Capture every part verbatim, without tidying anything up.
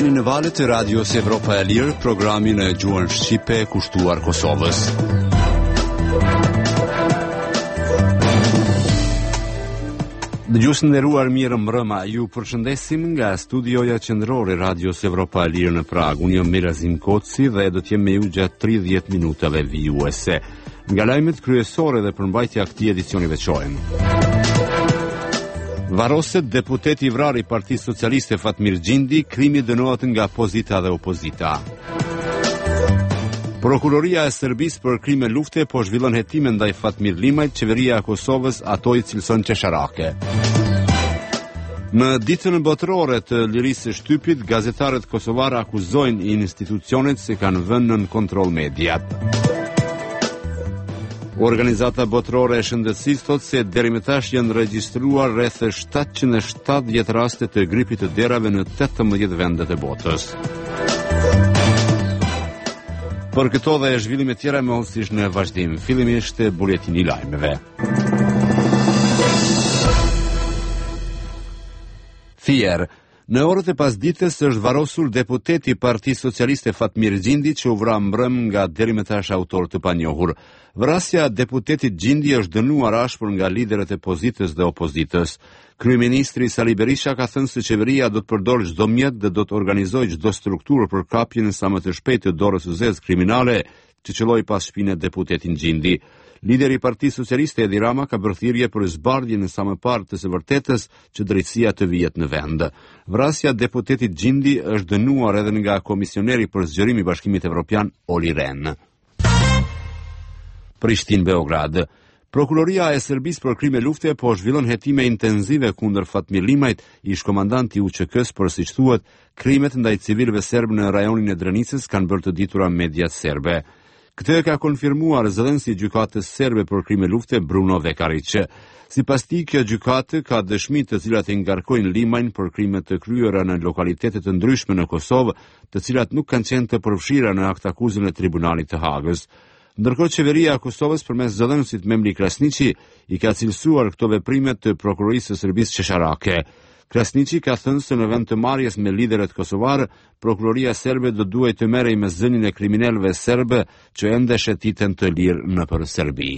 Jeni në valët e radios Evropa e Lirë, programin e gjuhën shqipe kushtuar Kosovës. Dëgjues të nderuar, mirë mbrëma. Ju përshëndesim nga studioja qendrore radios Evropa e Lirë në Prag. Unë jam Mirazim Koci dhe do të jem me ju gjatë tridhjetë minutave vijuese. Nga lajmet kryesore dhe përmbajtja e këtij edicioni veçojmë. Varoset, deputeti i vrarë i Partisë Socialiste Fatmir Gjindi, krimi dënohet nga pozita dhe opozita. Prokuroria e Serbisë për krime lufte po zhvillon hetime ndaj Fatmir Limajt, qeveria e Kosovës ato i cilëson qesharake. Në ditën botërore të lirisë së shtypit, gazetarët kosovar akuzojnë institucionet se kanë vënë nën kontroll mediat. Organizata botërore e shëndetësisë thotë se deri më tash janë regjistruar rreth shtatëqind e shtatëdhjetë raste të gripit të derave në tetëmbëdhjetë vende të botës. Për këto dhe zhvillime tjera më osish në vazhdim. Fillimisht buletini i lajmeve. Fier. Në orët e pasdites është varosur deputeti i Partisë Socialiste Fatmir Gjindi, që u vra mbrëm nga deri më tash autor të panjohur. Vrasja e deputetit Gjindi është dënuar ashpër nga liderët e pozitës dhe opozitës. Kryeministri Sali Berisha ka thënë se qeveria do të përdorë çdo mjet dhe do të organizojë çdo strukturë për kapjen sa më të shpejtë të dorës së zezë kriminale që qelloi pas shpinën e deputetit Gjindi. Lideri i Partisë Socialiste Edi Rama ka bërë thirrje për zbardhjen e sa më parë të së vërtetës që drejtësia të vihet në vend. Vrasja e deputetit Gjindi është dënuar edhe nga komisioneri për zgjerim i Bashkimit Evropian Olli Rehn. Prishtinë Beograd. Prokuroria e Serbisë për krime lufte po zhvillon hetime intenzive kundër Fatmir Limajt, ish komandanti i U Q K-s, për siç thuhet, krimet ndaj civilëve serb në rajonin e Drenicës kanë bërë të ditura mediat serbe. Këtë e ka konfirmuar zëdhënësi i gjykatës serbe për krime lufte Bruno Vekarić. Sipas tij, kjo gjykatë ka dëshmi të cilat e ngarkojnë Limajin për krimet të kryera në lokalitetet të ndryshme në Kosovë, të cilat nuk kanë qenë të përfshira në akt akuzën e Tribunalit të Hagës. Ndërkohë qeveria e Kosovës përmes zëdhënësit Memli Krasniqi i ka cilësuar këto veprime të prokurorisë së Serbisë qesharake. Krasniqi ka thënë se në vend të marrjes me liderët kosovar, prokuroria serbe do duhet të merrej me zënien e kriminalëve serbe që ende shëtiten të lirë nëpër Serbi.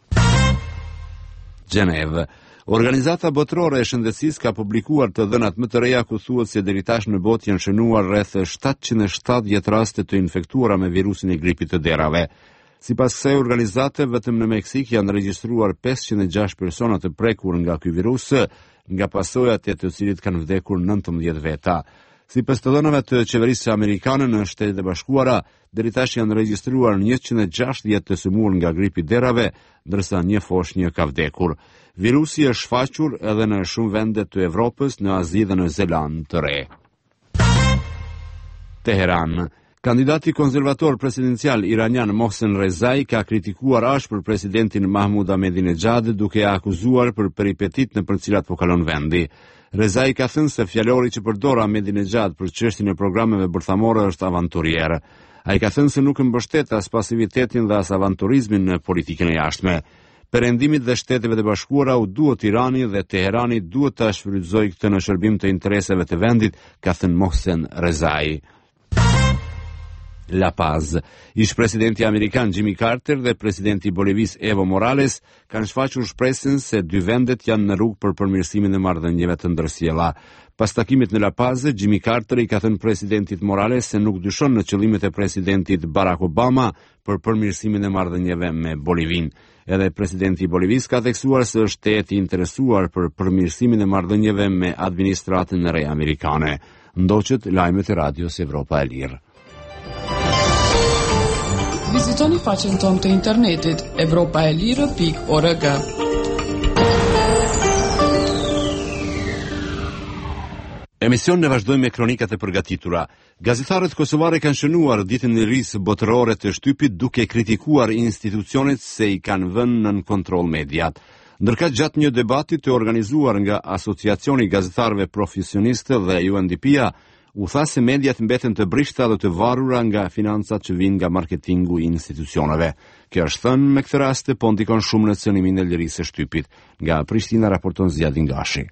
Gjenev. Organizata botërore e shëndetësisë ka publikuar të dhënat më të reja ku thuhet se deri tash në botë janë shënuar rreth shtatëqind e shtatëdhjetë raste të infektuara me virusin e gripit të derave. Sipas kësaj organizate, vetëm në Meksik janë regjistruar pesëqind e gjashtë persona të prekur nga ky virus, nga pasojat e të cilit kanë vdekur nëntëmbëdhjetë veta. Sipas të dhënave të qeverisë amerikane në Shtetet e Bashkuara, deri tash janë regjistruar njëqind e gjashtëdhjetë të sëmurë nga gripi derave, ndërsa një foshnjë ka vdekur. Virusi është shfaqur edhe në shumë vende të Evropës, në Azi dhe në Zeland të Re. Teheran. Kandidati konservator presidencial iranian Mohsen Rezai ka kritikuar ashpër presidentin Mahmud Ahmadinejad duke akuzuar për peripetit në për cilat po kalon vendi. Rezai ka thënë se fjalori që përdor Ahmadinejad për çështjen e programeve bërthamore është avanturier. Ai ka thënë se nuk mbështet as pasivitetin dhe as avanturizmin në politikën e jashtme. Perëndimit dhe Shteteve të Bashkuara u duhet Irani dhe Teherani duhet ta shfrytëzojë këtë në shërbim të interesave të vendit, ka thënë Mohsen Rezai. La Paz. Ish presidenti amerikan Jimmy Carter dhe presidenti i Bolivisë Evo Morales kanë shfaqur shpresën se dy vendet janë në rrugë për përmirësimin e marrëdhënieve të ndërsjella. Pas takimit në La Paz, Jimmy Carter i ka thënë presidentit Morales se nuk dyshon në qëllimet e presidentit Barack Obama për përmirësimin e marrëdhënieve me Bolivin. Edhe presidenti i Bolivisë ka theksuar se është i interesuar për përmirësimin e marrëdhënieve me administratën e re amerikane. Ndoqët lajmet e radios Evropa e Lirë. Vizitoni faqen tonë të internetit evropa e lirë pikë org. Emision në vazhdojmë me kronikat e përgatitura. Gazetarët kosovare kanë shënuar ditën e risë botërore të shtypit duke kritikuar institucionet se i kanë vënë nën kontroll mediat. Ndërka gjatë një debati të organizuar nga Asociacioni i Gazetarëve Profesionistë dhe U N D P-a, u tha se mediat mbeten të brishta dhe të varura nga financat që vinë nga marketingu i institucioneve. Kjo është thënë me këtë rast po ndikon shumë në cënimin e lirisë së shtypit. Nga Prishtina raporton Zjadin Gashi.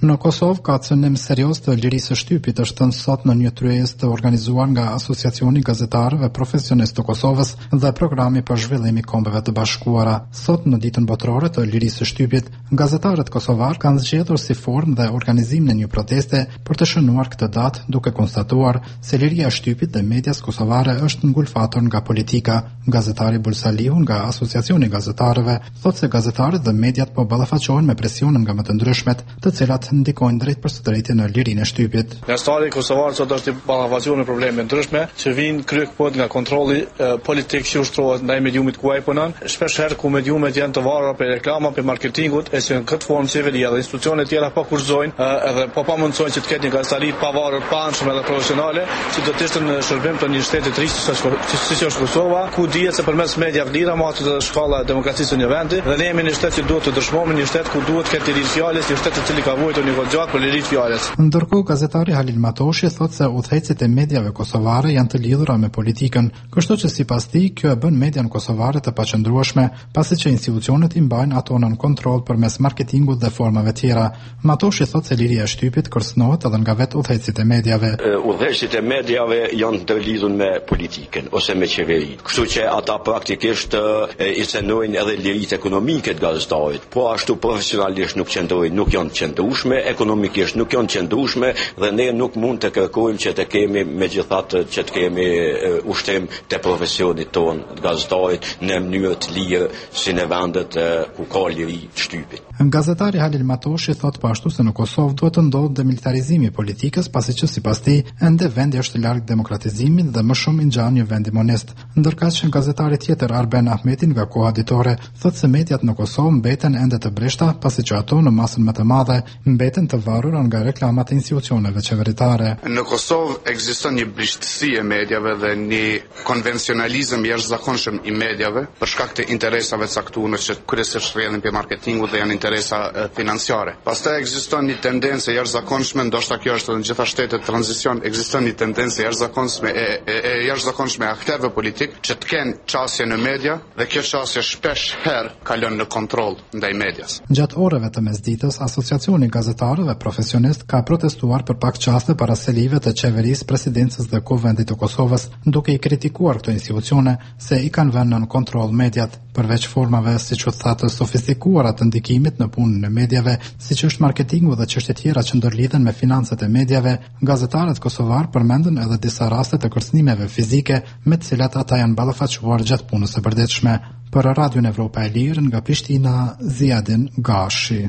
Në Kosovë ka cënim serioz të lirisë së shtypit, është thënë sot në një tryezë të organizuar nga Asociacioni i Gazetarëve Profesionistë të Kosovës dhe Programi për Zhvillim i Kombeve të Bashkuara. Sot në ditën botërore të lirisë së shtypit, gazetarët kosovar kanë zgjedhur si formë dhe organizim në një proteste për të shënuar këtë datë, duke konstatuar se liria e shtypit dhe medias kosovare është ngulfatur nga politika. Gazetari Bulsalihu nga Asociacioni i Gazetarëve thotë se gazetarët dhe mediat po ballafaqohen me presionin nga më të ndryshmet, të cilat ndikojnë drejt për së drejti në lirinë e shtypit. Gazetari kosovar sot është i ballafaquar me probleme ndryshme që vijnë kryekëpohet nga kontrolli e, politik që ushtrohet ndaj mediumit ku ai punon. Shpesh herë ku mediumet janë të varura për reklama, për marketingut, e që në këtë formë qeveria dhe institucionet tjera po kurrëzojnë edhe po pamundsojnë që të ketë një gazetari pa varur, pa anshme dhe profesionale, që do të ishte në shërbim të një shteti të rritë siç është Kosova, ku dihet se përmes mediave lira matë të shkalla e demokracisë në një vendi, dhe ne jemi një shtet që duhet të dëshmojmë, një shtet ku duhet të ketë liri fjalës, një shtet i cili ka vuajtur një kohë gjatë për lirinë e fjalës. Ndërkohë, gazetari Halil Matoshi thotë se udhëhecit e mediave kosovare janë të lidhura me politikën, kështu që sipas tij kjo e bën median kosovare të paqëndrueshme, pasi që institucionet i mbajnë ato nën kontroll përmes marketingut dhe formave tjera. Matoshi thotë se liria e shtypit kërcënohet edhe nga vetë udhëhecit e mediave. Udhëhecit e mediave janë të lidhur me politikën ose me qeverinë. Kështu që ata praktikisht i cenojnë edhe liritë ekonomike të gazetarit, po ashtu profesionalisht nuk qëndrojnë, nuk janë qëndrueshme, ekonomikisht nuk janë qëndrueshme dhe ne nuk mund të kërkojmë që të kemi megjithatë që të kemi uh, ushtrim të profesionit tonë të gazetarit në mënyrë të lirë si në vendet uh, ku ka liri të shtypit. Gazetari Halil Matoshi thot po ashtu se në Kosovë duhet të ndodhë demilitarizimi i politikës, pasi që sipas tij ende vendi është larg demokratizimit dhe më shumë i ngjan një vend imonist. Ndërkaq që gazetari tjetër Arben Ahmeti nga Koha Ditore thot se mediat në Kosovë mbeten ende të breshta, pasi që ato në masën më të madhe mbeten të varura nga reklamat e institucioneve qeveritare. Në Kosovë ekziston një brishtësi e mediave dhe një konvencionalizëm jashtëzakonshëm i mediave për shkak të interesave caktuara që kryesisht rrjedhin pe marketingut dhe janë interesa financiare. Pastaj ekziston një tendencë jashtëzakonshme, ndoshta kjo është në gjitha shtetet e tranzicion, ekziston një tendencë jashtëzakonshme e, e, e jashtëzakonshme e aktorëve politik që të kenë çasje në media dhe kjo çasje shpesh herë kalon në kontroll ndaj medias. Gjatë orëve të mesditës, Asociacioni i Gazetarëve Profesionistë ka protestuar për pak qaste para selive të qeverisë, presidencës dhe kuvendit të Kosovës, duke i kritikuar këto institucione se i kanë vënë nën kontroll mediat. Përveç formave siç u tha të sofistikuara të ndikimit në punën e mediave, siç është marketingu dhe çështje tjera që ndërlidhen me financat e mediave, gazetarët kosovar përmendën edhe disa raste të kërcënimeve fizike me të cilat ata janë ballafaqohuar gjatë punës së përditshme. Për Radion Evropa e Lirë nga Prishtina, Ziadin Gashi.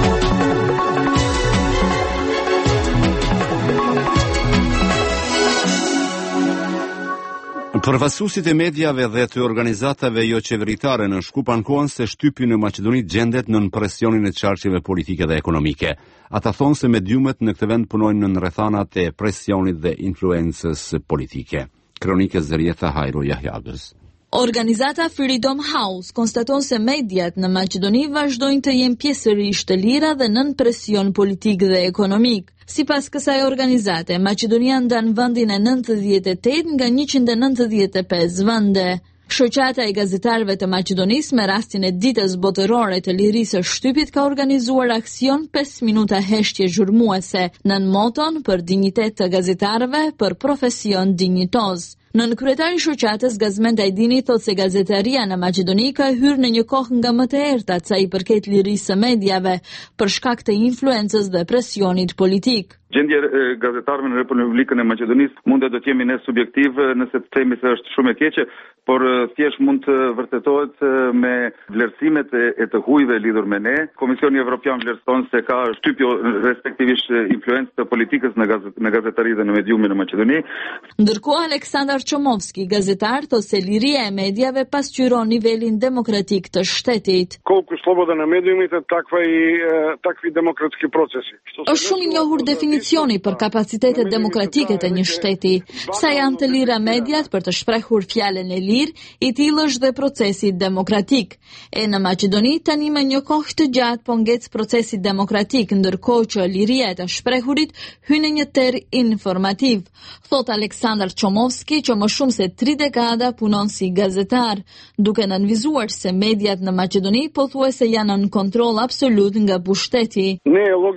Përfaqësuesit e mediave dhe të organizatave jo qeveritare në Shkup ankohen se shtypi në Maqedoni gjendet nën presionin e çarqeve politike dhe ekonomike. Ata thonë se mediumet në këtë vend punojnë në rrethanat e presionit dhe influencës politike. Kronike Zerietha Hajro Jahjagës. Organizata Freedom House konstaton se mediat në Maqedoni vazhdojnë të jenë pjesërisht të lira dhe nën presion politik dhe ekonomik. Sipas kësaj organizate, Maqedonia ndan vendin e nëntëdhjetë e tetë nga njëqind e nëntëdhjetë e pesë vende. Shoqata e gazetarëve të Maqedonisë me rastin e ditës botërore të lirisë së shtypit ka organizuar aksion pesë minuta heshtje zhurmuese nën moton për dinjitet të gazetarëve për profesion dinjitoz. Nën kryetari i shoqatës Gazmend Ajdini thotë se gazetaria në Maqedoni ka hyrë në një kohë nga më të errtat sa i përket lirisë së mediave për shkak të influencës dhe presionit politik. Gjendja e gazetarëve në Republikën e Maqedonisë mundet do të jemi ne subjektiv nëse të themi se është shumë e keqe, por thjesht mund të vërtetohet me vlerësimet e të hujve lidhur me ne. Komisioni Evropian vlerëson se ka shtypje respektivisht influencë të politikës në gazet, në gazetari dhe në mediumin në Maqedoni. Ndërkohë Aleksandar Çomovski, gazetar, thotë se liria e mediave pasqyron nivelin demokratik të shtetit. Колку слобода на медиумите, таква и такви демократски процеси. Është shumë i njohur definicioni për kapacitetet demokratike të një shteti. Sa janë të lira mediat për të shprehur fjalën e lirë, i tillë është dhe procesi demokratik. E në Maqedoni tani me një kohë të gjatë po ngec procesi demokratik, ndërkohë që liria e të shprehurit hyn në një ter informativ. Thot Aleksandar Çomovski që më shumë se tri dekada punon si gazetar, duke nënvizuar se mediat në Maqedoni pothuajse janë në kontroll absolut nga pushteti. Не е логично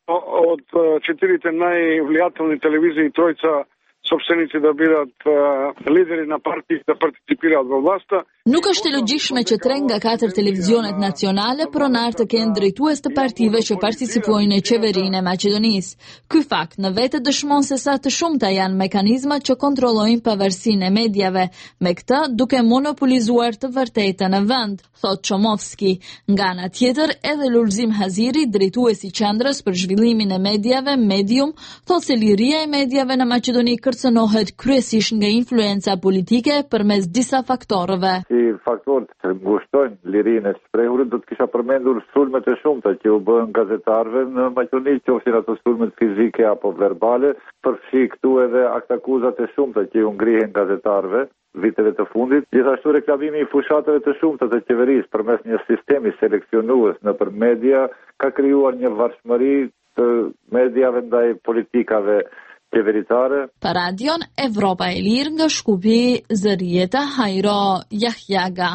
Od четирите най-влиятелни телевизии тройца собственици да бидат лидери на партии да партиципираат во власта. Nuk është e logjikshme që tre nga katër televizionet nacionale pronar të kenë drejtues të partive që participojnë në qeverinë e Maqedonisë. Ky fakt në vetë dëshmon se sa të shumta janë mekanizmat që kontrollojnë pavarësinë e mediave, me këtë duke monopolizuar të vërtetën në vend, thot Çomovski. Nga ana tjetër, edhe Lulzim Haziri, drejtuesi i qendrës për zhvillimin e mediave Medium, thot se liria e mediave në Maqedoni kërcënohet kryesisht nga influenca politike përmes disa faktorëve. Si faktorët që ngushtojnë lirinë e shprehurit, do të kisha përmendur sulmet e shumta që u bën gazetarëve në Maqedoni, qofshin ato sulmet fizike apo verbale, përfshi këtu edhe aktakuzat e shumta që u ngrihen gazetarëve viteve të fundit, gjithashtu reklamimi i fushatave të shumta të qeverisë përmes një sistemi seleksionues nëpër media ka krijuar një varfëri të mediave ndaj politikave qeveritare. Pa radion Evropa e Lirë nga Shkupi, Zërieta Hajro Jahjaga.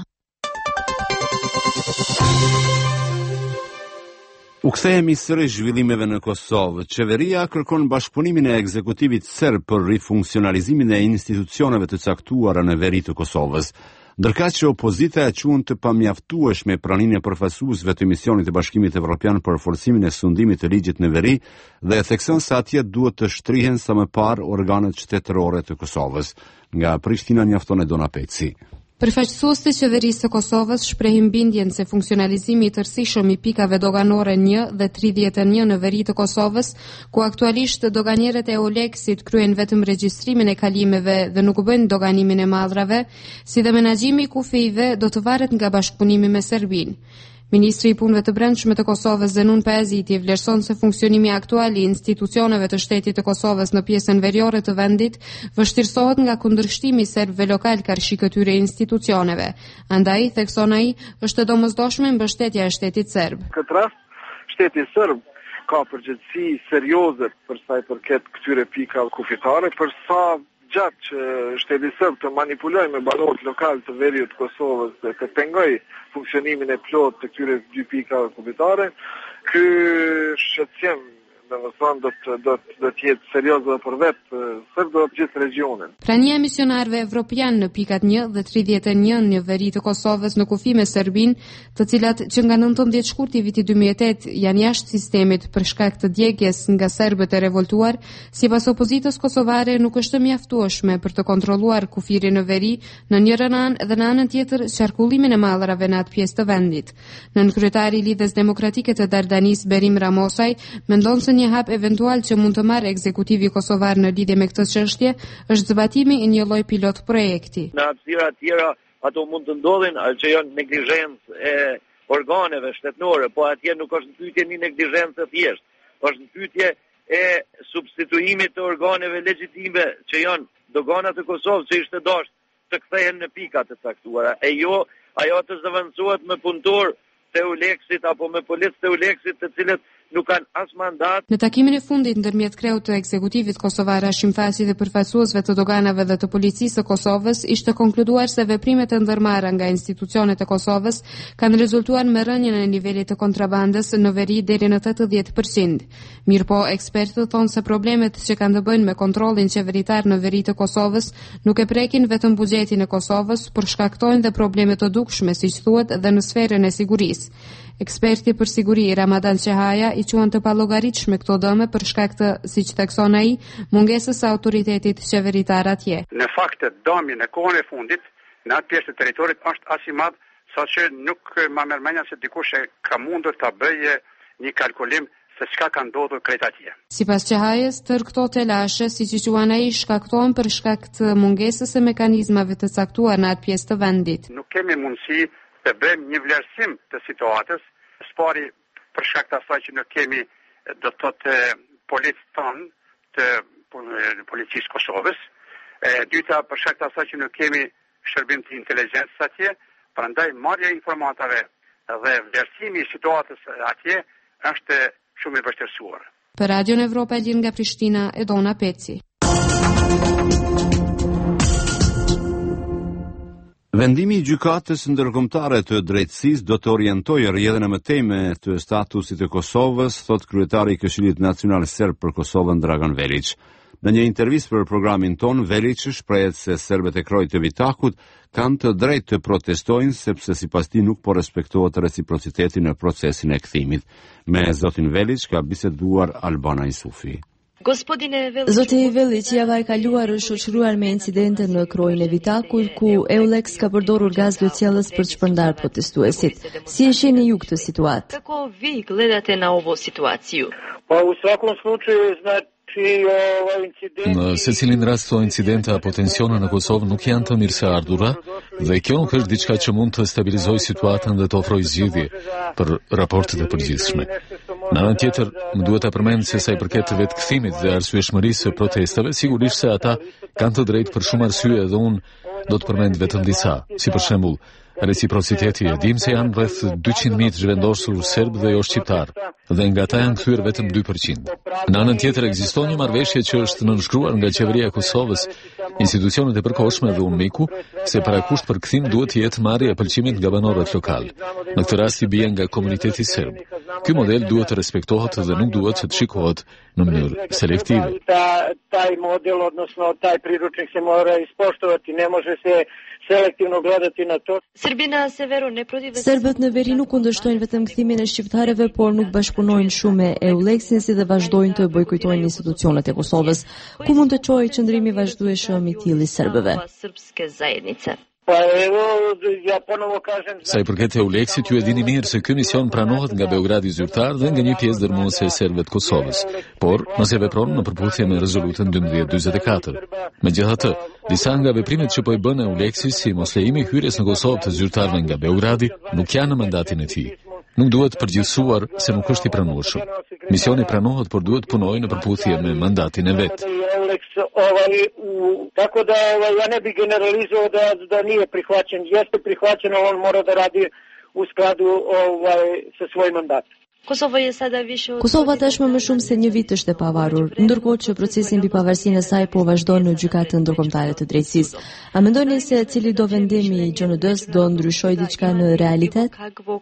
U kthehemi sërish zhvillimeve në Kosovë. Qeveria kërkon bashkëpunimin e ekzekutivit serb për rifunksionalizimin e institucioneve të caktuara në veri të Kosovës. Ndërkaq që opozita e quan të pamjaftueshme praninë e përfaqësuesve të misionit të Bashkimit Evropian për forcimin e sundimit të ligjit në veri dhe e thekson se atje duhet të shtrihen sa më parë organet shtetërore të Kosovës. Nga Prishtina njofton Edona Peci. Përfaqësues të qeverisë së Kosovës shprehin bindjen se funksionalizimi i tërësishëm i pikave doganore një dhe tridhjetë e një në veri të Kosovës, ku aktualisht doganierët e Oleksit kryen vetëm regjistrimin e kalimeve dhe nuk bëjnë doganimin e mallrave, si dhe menaxhimi i kufijve do të varet nga bashkëpunimi me Serbinë. Ministri i Punëve të Brendshme të Kosovës Zenun Pajaziti vlerëson se funksionimi aktual i institucioneve të shtetit të Kosovës në pjesën veriore të vendit vështirësohet nga kundërshtimi serbëve lokal karshi këtyre institucioneve. Andaj, thekson ai, është e domosdoshme mbështetja e shtetit serb. Këtë rast, shteti serb ka përgjegjësi serioze për sa i përket këtyre pikave kufitare, për sa gjatë që shteti serb të manipulojë me banorët lokal të veriut të Kosovës dhe të pengoj funksionimin e plot të këtyre dy pikave kufitare, ky shqetësim domethënë do të do të do të jetë serioz edhe për vetë serb dhe gjithë regionin. Prania e misionarëve evropian në pikat një dhe tridhjetë e një në veri të Kosovës në kufi me Serbinë, të cilat që nga nëntëmbëdhjetë shkurt i vitit dy mijë e tetë janë jashtë sistemit për shkak të djegjes nga serbët e revoltuar, sipas opozitës kosovare nuk është mjaftueshme për të kontrolluar kufirin në veri në njërin anë dhe në anën tjetër qarkullimin e mallrave në atë pjesë të vendit. Nënkryetari i Lidhjes Demokratike të Dardanis Berim Ramosaj mendon se një hap eventual që mund të marrë ekzekutivi kosovar në lidhje me këtë çështje është zbatimi i një lloj pilot projekti. Në hapësira të tjera ato mund të ndodhin që janë neglizhencë e organeve shtetërore, po atje nuk është në pyetje një neglizhencë thjesht, është në pyetje e substituimit të organeve legjitime që janë doganat e Kosovës që ishte dashur të kthehen në pika të caktuara, e jo ajo të zëvendësohet me punëtor të Euleksit apo me policë të Euleksit të cilët nuk kanë as mandat. Në takimin e fundit ndërmjet kreut të ekzekutivit kosovar Hashim Thaçi dhe përfaqësuesve të doganave dhe të policisë së Kosovës, ishte konkluduar se veprimet e ndërmarra nga institucionet e Kosovës kanë rezultuar me rënien e nivelit të kontrabandës në veri deri në tetëdhjetë përqind. Mirëpo, ekspertët thonë se problemet që kanë të bëjnë me kontrollin qeveritar në veri të Kosovës nuk e prekin vetëm buxhetin e Kosovës, por shkaktojnë dhe probleme të dukshme, siç thuhet, dhe në sferën e sigurisë. Eksperti për siguri Ramadan Çehaja i quan të pallogaritshme këto dëme për shkak të, siç thekson ai, mungesës së autoritetit qeveritar atje. Në fakt dëmi në kohën e fundit në atë pjesë të territorit është aq i madh saqë nuk më merr mendja se dikush e ka mundur ta bëjë një kalkulim se çka ka ndodhur krejt atje. Sipas Çehajës, tërë këto telashe, siç i quan ai, shkaktohen për shkak të mungesës së mekanizmave të caktuar në atë pjesë të vendit. Nuk kemi mundësi të bëjmë një vlerësim të situatës, spari për shkak të asaj që nuk kemi do të thotë policë tonë të policisë Kosovës, e dyta për shkak të asaj që nuk kemi shërbim të inteligjencës atje, prandaj marrja e informatave dhe vlerësimi i situatës atje është shumë i vështirësuar. Për Radion Evropa e Lirë nga Prishtina, Edona Peci. Vendimi i gjykatës ndërkombëtare të drejtësisë do të orientojë rrjedhën e mëtejme të statusit të Kosovës, thot kryetari i Këshillit Nacional Serb për Kosovën Dragan Velić. Në një intervistë për programin ton, Velić shprehet se serbët e krojt të Vitakut kanë të drejtë të protestojnë sepse sipas tij nuk po respektohet reciprociteti në procesin e kthimit. Me zotin Velić ka biseduar Albana Isufi. Zoti Velić java e kaluar është shoqëruar me incidente në krojën e Vitakut, ku Eulex ka përdorur gaz lëcjellës për të shpërndar protestuesit. Si e shihni ju këtë situatë? Po u svakom slučaju znači Në secilin rast këto incidente apo tensione në Kosovë nuk janë të mirëse ardhura dhe kjo nuk është diçka që mund të stabilizojë situatën dhe të ofrojë zgjidhje për raportet e përgjithshme. Në anën tjetër, më duhet ta përmend se sa i përket të vetë kthimit dhe arsyeshmërisë së protestave, sigurisht se ata kanë të drejtë për shumë arsye dhe unë do të përmend vetëm disa, si për shembull reciprociteti. E dim se janë rreth dyqind mijë të zhvendosur serb dhe jo shqiptar, dhe nga ata janë kthyer vetëm dy përqind. Në anën tjetër ekziston një marrëveshje që është nënshkruar nga qeveria e Kosovës, institucionet e përkohshme dhe UNMIK-u, se parakusht për kthim duhet të jetë marrja e pëlqimit nga banorët lokal. Në këtë rast i bie nga komuniteti serb. Ky model duhet të respektohet dhe nuk duhet të shikohet në mënyrë selektive. Taj model, odnosno taj priručnik se mora ispoštovati, ne može se selektivno gledati na to. Serbët në veri nuk kundërshtojnë vetëm kthimin e shqiptarëve, por nuk bashkëpunojnë shumë me Eulexin si dhe vazhdojnë të bojkotojnë institucionet e Kosovës. Ku mund të çojë qëndrimi vazhdueshëm i tillë i serbëve? Sa i përket Eulexit, ju e dini mirë se ky mision pranohet nga Beogradi zyrtar dhe nga një pjesë dërmuese e serbëve të Kosovës, por nëse vepron në përputhje me rezolutën dymbëdhjetë dymbëdhjetë e katër. Megjithatë, disa nga veprimet që po i bën Eulexi, si moslejimi i hyrjes në Kosovë të zyrtarëve nga Beogradi, nuk janë në mandatin e tij. Nuk duhet përgjithësuar se nuk është i pranueshëm. Misioni pranohet, por duhet punojë në përputhje me mandatin e vet. Tako da ja ne bih generalizovao da, da nije prihvaćen. Jeste prihvaćen, on mora da radi u skladu ovaj, sa svoj mandat. Kosova tashmë më shumë se një vit është e pavarur, ndërkohë që procesi mbi pavarësinë e saj po vazhdon në gjykatën ndërkombëtare të drejtësisë. A mendoni se cili do vendimi i G N D-s do ndryshojë diçka në realitet?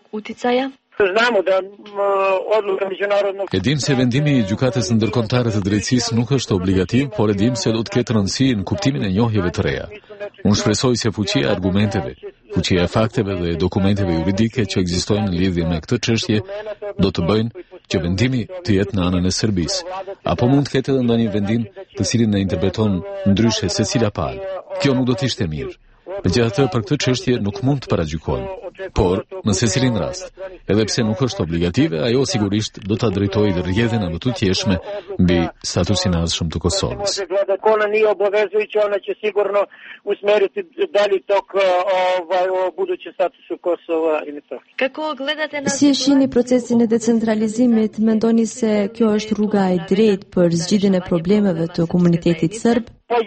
E dim se vendimi i gjykatës ndërkombëtare të drejtësisë nuk është obligativ, por e dim se do të ketë rëndësi në kuptimin e njohjeve të reja. Unë shpresoj se fuqia e argumenteve, fuqia e fakteve dhe dokumenteve juridike që ekzistojnë në lidhje me këtë çështje do të bëjnë që vendimi të jetë në anën e Serbisë, apo mund të ketë edhe ndonjë vendim të cilin e interpreton ndryshe secila palë. Kjo nuk do të ishte mirë. Megjithatë, për këtë çështje nuk mund të paragjykojmë, por në secilin rast, edhe pse nuk është obligative, ajo sigurisht do ta drejtojë dhe rrjedhjen e më të tjeshme mbi statusin e ardhshëm të Kosovës. Ona nije obavezujuća, ona će sigurno usmeriti dalji tok ovaj o budućem statusu Kosova i Metohije. Si e shihni procesin e decentralizimit, mendoni se kjo është rruga e drejtë për zgjidhjen e problemeve të komunitetit serb?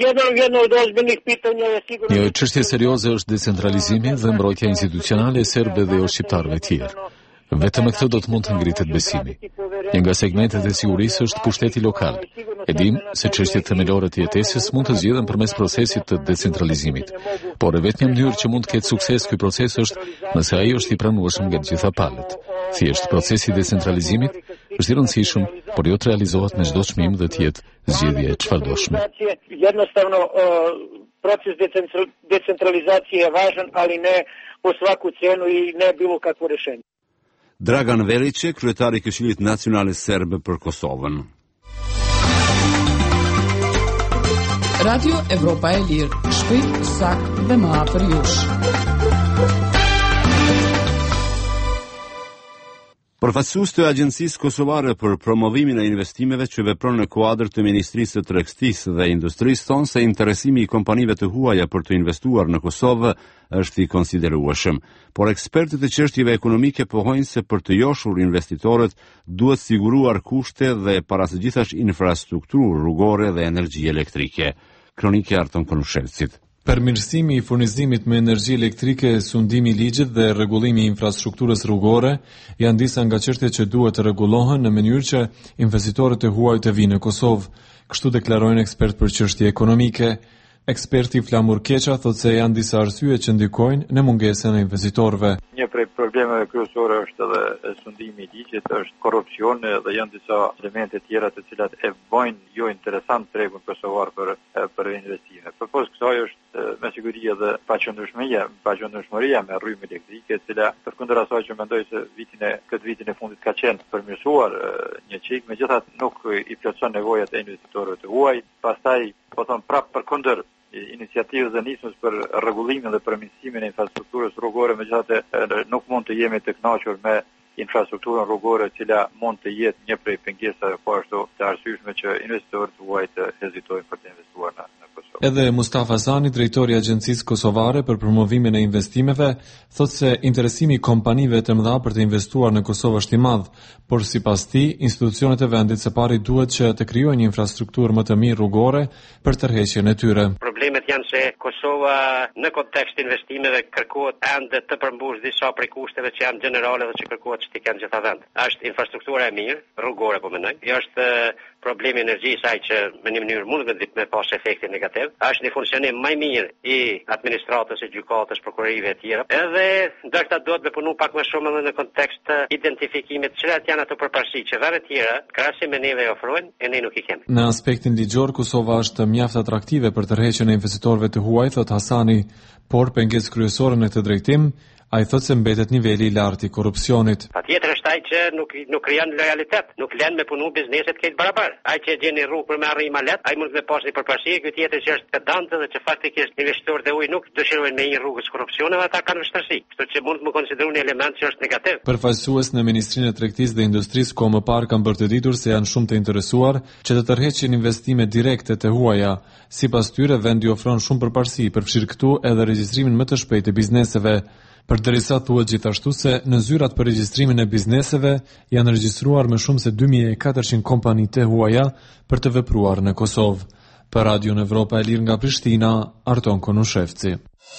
Një çështje serioze është decentralizimi dhe mbrojtja institucionale e serbëve dhe jo shqiptarëve të tjerë. Vetëm me këtë do të mund të ngritet besimi. Një nga segmentet e sigurisë është pushteti lokal. E dim se çështjet themelore të jetesës mund të zgjidhen përmes procesit të decentralizimit. Por e vetmja mënyrë që mund të ketë sukses ky proces është nëse ai është i pranueshëm nga të gjitha palët. Thjesht procesi i decentralizimit është i rëndësishëm, por jo të realizohet me çdo çmim dhe të jetë zgjedhje e çfarëdoshme. Jednostavno proces decentralizacije je važan, ali ne po svaku cenu i ne bilo kakvo rješenje. Dragan Velić, kryetari i Këshillit Nacional Serb për Kosovën. Radio Evropa e Lirë, shpejt, sakt dhe më afër jush. Përfaqësues të Agjencisë Kosovare për Promovimin e Investimeve që vepron në kuadër të Ministrisë së Tregtisë dhe Industrisë thonë se interesimi i kompanive të huaja për të investuar në Kosovë është i konsiderueshëm, por ekspertët e çështjeve ekonomike pohojnë se për të joshur investitorët duhet siguruar kushte dhe para së gjithash infrastrukturë rrugore dhe energji elektrike. Kronike Arton Konushelcit. Përmirësimi i furnizimit me energji elektrike, sundimi i ligjit dhe rregullimi i infrastrukturës rrugore janë disa nga çështjet që duhet të rregullohen në mënyrë që investitorët e huaj të vinë në Kosovë, kështu deklarojnë ekspert për çështje ekonomike. Eksperti Flamur Keqa thotë se janë disa arsye që ndikojnë në mungesën e investitorëve. Një prej problemeve kryesore është edhe sundimi i ligjit, është korrupsioni dhe janë disa elemente tjera të cilat e bëjnë jo interesant tregun kosovar për për investime. Përpos kësaj është me siguri edhe paqëndrueshmëria, paqëndrueshmëria me rrymë elektrike, e cila përkundër asaj që mendoj se vitin e këtë vitin e fundit ka qenë përmirësuar një çik, megjithatë nuk i plotson nevojat e investitorëve të huaj. Pastaj po thon prap përkundër iniciativës dhe nismës për rregullimin dhe përmirësimin e infrastrukturës rrugore, megjithatë nuk mund të jemi të kënaqur me infrastrukturën rrugore, e cila mund të jetë një prej pengesave po ashtu të arsyeshme që investitorët huaj të hezitojnë për të investuar në Kosovë. Edhe Mustafa Zani, drejtori i Agjencisë Kosovare për promovimin e investimeve, thotë se interesimi i kompanive të mëdha për të investuar në Kosovë është i madh, por sipas tij, institucionet e vendit së pari duhet që të krijojnë një infrastrukturë më të mirë rrugore për tërheqjen e tyre. Problemet janë se Kosova në kontekst investimeve kërkohet ende të përmbush disa prej kushteve që janë gjenerale dhe që kërkohet që të kenë gjitha vend. Është infrastruktura e mirë, rrugore po mendoj. Është problemi i energjisë ai që në një mënyrë mund të me pas efekte negativ. Është një funksionim më i mirë i administratës, e gjykatës, prokurorive e tjera. Edhe ndoshta duhet të punu pak më shumë edhe në kontekst të identifikimit cilat janë ato përparësi që vende tjera krahasim me neve ofrojnë e ne nuk i kemi. Në aspektin ligjor, Kosova është mjaft atraktive për tërheqjen e investitorëve të huaj, thot Hasani, por pengesë kryesore në këtë drejtim, ai thotë se mbetet niveli i lartë i korrupsionit. Patjetër është ai që nuk nuk krijon lojalitet, nuk lën me punu bizneset këtë barabar. Ai që gjen një rrugë për me arrijë malet, ai mund të pas një përparësi, ky tjetër që është pedante dhe që faktikisht investitorët e huaj nuk dëshirojnë me një rrugë korrupsione, ata kanë vështirësi. Kështu që mund të më konsiderojnë një element që është negativ. Përfaqësues në Ministrinë e Tregtisë dhe Industrisë ko më parë kanë bërë të ditur se janë shumë të interesuar që të tërheqin investime direkte të huaja. Sipas tyre, vendi ofron shumë përparësi, përfshir këtu edhe regjistrimin më të shpejtë të bizneseve. Përderisa thuhet gjithashtu se në zyrat për regjistrimin e bizneseve janë regjistruar më shumë se dy mijë e katërqind kompani të huaja për të vepruar në Kosovë. Për Radio Evropa e Lirë nga Prishtina, Arton Konushevci.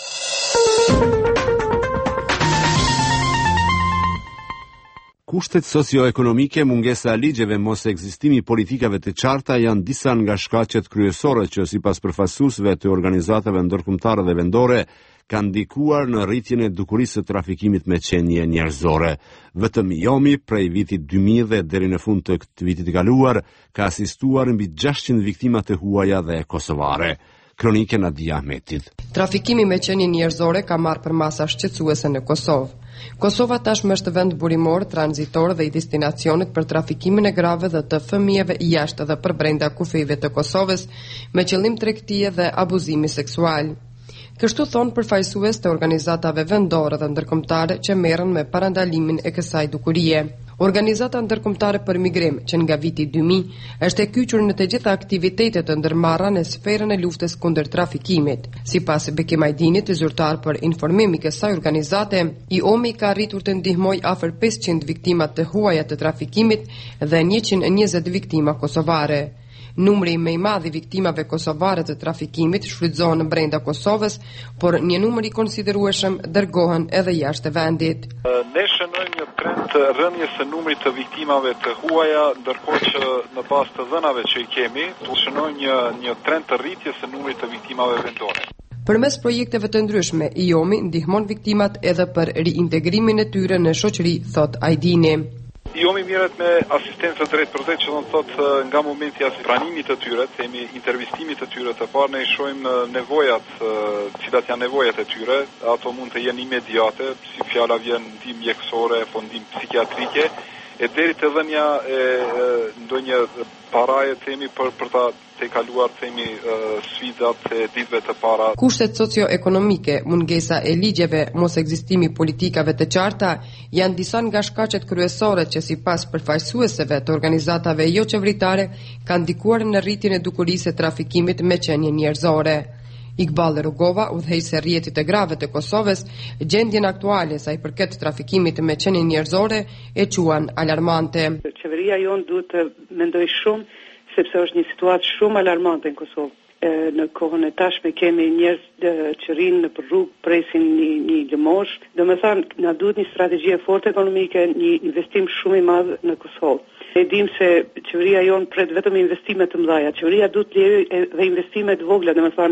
Kushtet socio-ekonomike, mungesa e ligjeve, mos ekzistimi i politikave të qarta janë disa nga shkaqet kryesore që sipas përfaqësuesve të organizatave ndërkombëtare dhe vendore kanë ndikuar në rritjen e dukurisë së trafikimit me qenie njerëzore. Vetëm I O M I prej vitit dy mijë dhe deri në fund të këtij viti të kaluar ka asistuar mbi gjashtëqind viktima të huaja dhe kosovare. Kronike Nadia Ahmetit. Trafikimi me qenie njerëzore ka marrë për masa shqetësuese në Kosovë. Kosova tashmë është vend burimor, tranzitor dhe I destinacionit për trafikimin e grave dhe të fëmijëve jashtë dhe për brenda kufijve të Kosovës me qëllim tregtie dhe abuzimi seksual. Kështu thonë përfaqësues të organizatave vendore dhe ndërkombëtare që merren me parandalimin e kësaj dukurie. Organizata ndërkombëtare për migrim, që nga viti dy mijë është e kyçur në të gjitha aktivitetet të ndërmarra në sferën e luftës kundër trafikimit. Sipas Bekim Ajdinit, zyrtar për informim I kësaj organizate, I O M I ka arritur të ndihmojë afër pesëqind viktima të huaja të trafikimit dhe njëqind e njëzet viktima kosovare. Numri më I madh I viktimave kosovare të trafikimit shfrytëzohen brenda Kosovës, por një numër I konsiderueshëm dërgohen edhe jashtë vendit. Ne shënojmë një trend të rënjes së numrit të viktimave të huaja, ndërkohë që në bazë të dhënave që I kemi, shënojmë një një trend të rritjes së numrit të viktimave vendore. Përmes projekteve të ndryshme, I O M I ndihmon viktimat edhe për riintegrimin e tyre në shoqëri, thot Ajdini. I O M I mirret me asistencë drejt për drejt, që do të thotë nga momenti i pranimit të tyre, themi intervistimit të tyre të parë, ne I shohim nevojat, cilat janë nevojat e tyre, ato mund të jenë imediate, si fjala vjen ndihmë mjekësore, apo ndihmë psikiatrike, e deri te dhënia e ndonjë paraje themi për për ta të kaluar themi sfidat e ditëve të para. Kushtet socio-ekonomike, mungesa e ligjeve, mos ekzistimi politikave të qarta janë disa nga shkaqet kryesore që sipas përfaqësuesve të organizatave jo qeveritare kanë ndikuar në rritjen e dukurisë së trafikimit me qenie njerëzore. Iqbal Rugova, udhëheqëse e rrjetit të grave të Kosovës, gjendjen aktuale sa I përket trafikimit me qenie njerëzore e quan alarmante. Qeveria jonë duhet të mendoj shumë, sepse është një situatë shumë alarmante në Kosovë. Në kohën e tashme kemi njerëz që rinë në rrugë, presin një, një lëmosh. Domethënë, na duhet një strategji e fortë ekonomike, një investim shumë I madh në Kosovë. E dim se qeveria jonë pret vetëm investime të mëdha. Qeveria duhet të lejojë dhe investime të vogla, domethënë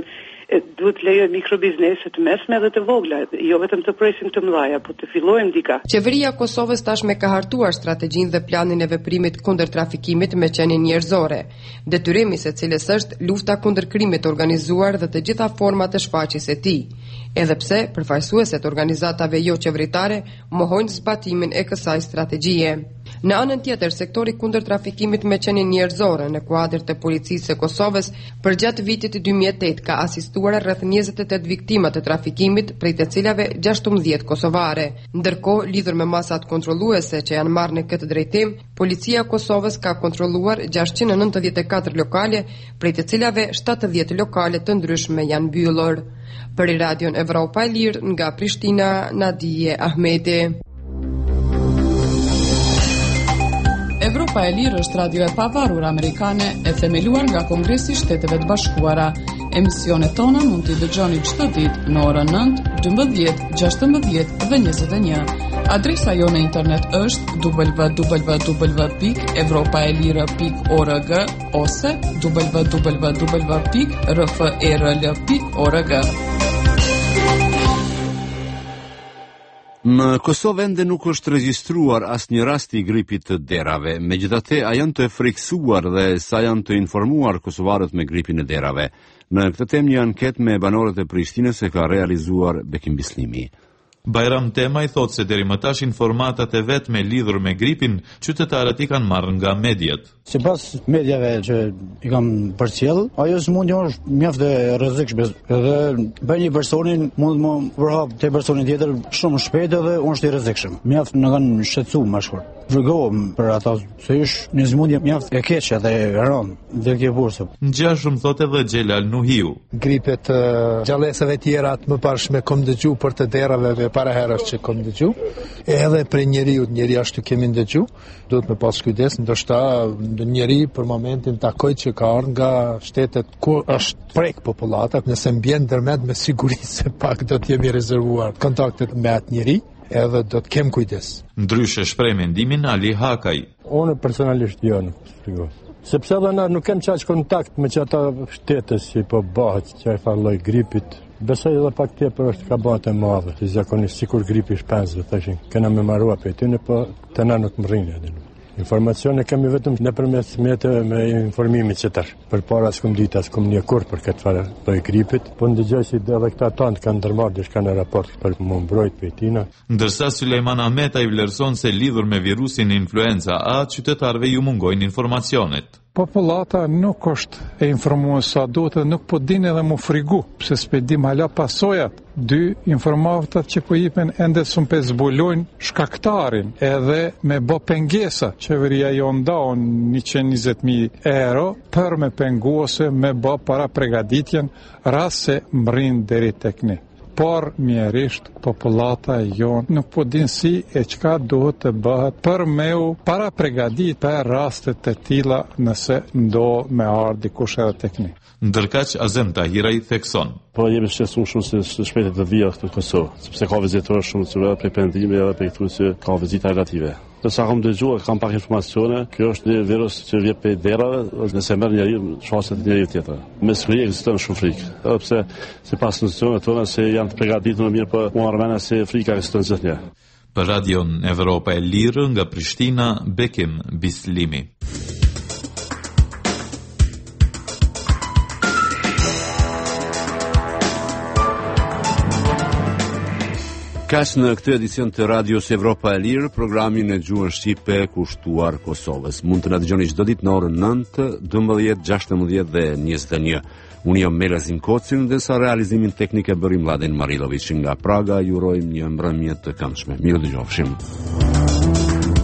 duhet lejoj mikrobizneset të mesme dhe të vogla, jo vetëm të presim të mëdhaja, po të fillojmë dika. Qeveria e Kosovës tashmë ka hartuar strategjinë dhe planin e veprimit kundër trafikimit me qenie njerëzore. Detyrimi se cilës është lufta kundër krimit organizuar dhe të gjitha format e shfaqjes së tij. Edhe pse përfaqësuesit organizatave jo qeveritare mohojnë zbatimin e kësaj strategjie. Në anën tjetër, sektori kundër trafikimit me qenie njerëzore në kuadër të policisë së Kosovës përgjatë vitit dy mijë e tetë ka asistuar rreth njëzet e tetë viktima të trafikimit, prej të cilave gjashtëmbëdhjetë kosovare. Ndërkohë, lidhur me masat kontrolluese që janë marrë në këtë drejtim, policia e Kosovës ka kontrolluar gjashtëqind e nëntëdhjetë e katër lokale, prej të cilave shtatëdhjetë lokale të ndryshme janë mbyllur. Për Radion Evropa e Lirë nga Prishtina, Nadije Ahmeti. Evropa e Lirë është radio e pavarur amerikane e themeluar nga Kongresi i Shteteve të Bashkuara. Emisionet tona mund t'i dëgjoni çdo ditë në orën nëntë, dymbëdhjetë, gjashtëmbëdhjetë dhe njëzet e një. Adresa jo në internet është w w w pikë evropaelire pikë org ose w w w pikë r f e r l pikë org. Në Kosovë ende nuk është regjistruar asnjë rast i gripit të derave. Megjithatë, a janë të friksuar dhe sa janë të informuar kosovarët me gripin e derave? Në këtë temë një anketë me banorët e Prishtinës e ka realizuar Bekim Bislimi. Bajram Tema i thot se deri më tash informatat e vet me lidhur me gripin, qytetarët i kanë marrë nga mediat. Sipas mediave që i kam përcjell, ajo smundja është mjaft e rrezikshme edhe bën një personin mund të më vrap te personi tjetër shumë shpejt edhe unë është i rrezikshëm. Mjaft na kanë shqetësuar më shkurt. Vërgohem për ata se është një smundje mjaft e keqe dhe e rënd dhe kjo bursë. Ngjashëm thot edhe Xhelal Nuhiu. Gripet uh, gjallësave tjera të mëparshme kom dëgju për të derave dhe para herës që kom dëgju. Edhe për njeriu, njeri ashtu kemi dëgju. Duhet me pas kujdes, ndoshta njeri për momentin takoj që ka ardhur nga shtetet ku është prek popullata, nëse mbien ndërmend me siguri se pak do të jemi rezervuar kontaktet me atë njeri. Edhe do të kem kujdes. Ndryshe shpreh mendimin Ali Hakaj. Unë personalisht jo nuk shpjegoj. Sepse edhe na nuk kem çaj kontakt me çata shtete si po bëhet çaj falloj gripit. Besoj edhe pak tepër është ka bëhet e madhe. Si zakonisht sikur gripi shpenzë, thashin. Kena me marrua pe ty, po të na nuk më rrinë edhe. Informacione kemi vetëm nëpërmjet mjeteve me informimit që tash. Përpara s'kum ditë as kum një kur për këtë farë lloj gripit, po ndëgjoj si edhe këta tanë kanë ndërmarrë diçka në raport për më mbrojt prej tina. Ndërsa Sulejman Ahmeta i vlerëson se lidhur me virusin influenza A, qytetarëve ju mungojnë informacionet. Popullata nuk është e informuar sa duhet dhe nuk po din edhe mu frigu, pse s'pe dim hala pasojat. Dy, informatat që po jipen ende sum pe zbulojnë shkaktarin edhe me bo pengesa. Qeveria jo ndaon njëqind e njëzet mijë euro për me pengu ose me bo para pregaditjen ras se mrin deri tek ne. Por mjerisht popullata jo nuk po din si e çka duhet të bëhet për me u para pregadit për rastet të tilla nëse ndo me ardhi dikush edhe tek ne. Ndërkaq Azem Tahira i thekson. Po jemi shqetësuar shumë se së shpejti të vijë këtu në Kosovë, sepse ka vizitorë shumë të për pendime edhe për këtu që ka vizita relative. Sa kam dëgjuar, kam pak informacione, kjo është një virus që vjen prej derave, nëse merr njëri shanset e njëri tjetër. Me siguri ekziston shumë frikë, edhe pse sipas institucioneve tona se janë të përgatitur më mirë, por unë armena se frika ekziston gjithnjë. Për Radion Evropa e Lirë nga Prishtina, Bekim Bislimi. Kaç në këtë edicion të Radios Evropa e Lirë, programin e gjuhën shqipe kushtuar Kosovës. Mund të na dëgjoni çdo ditë në orën nëntë, dymbëdhjetë, gjashtëmbëdhjetë dhe njëzet e një. Unë jam Melazim Kocin dhe sa realizimin teknik e bëri Mladen Marilovic nga Praga. Ju urojmë një mbrëmje të këndshme. Mirë dëgjofshim.